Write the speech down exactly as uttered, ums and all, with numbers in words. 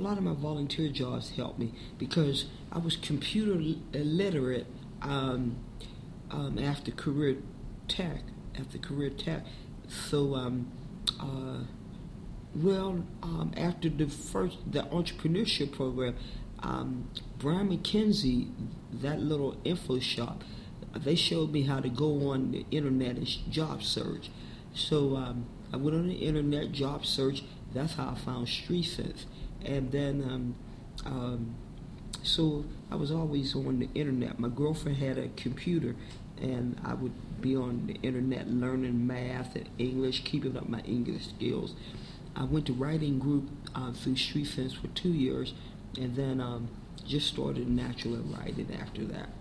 lot of my volunteer jobs helped me because I was computer illiterate um, um, after career tech, after career tech. So, um, uh, well, um, after the first, the entrepreneurship program, um, Brian McKenzie, that little info shop, they showed me how to go on the internet and job search. So um, I went on the internet job search. That's how I found StreetSense. And then, um, um, so I was always on the internet. My girlfriend had a computer, and I would be on the internet learning math and English, keeping up my English skills. I went to writing group uh, through StreetSense for two years, and then um, just started natural writing after that.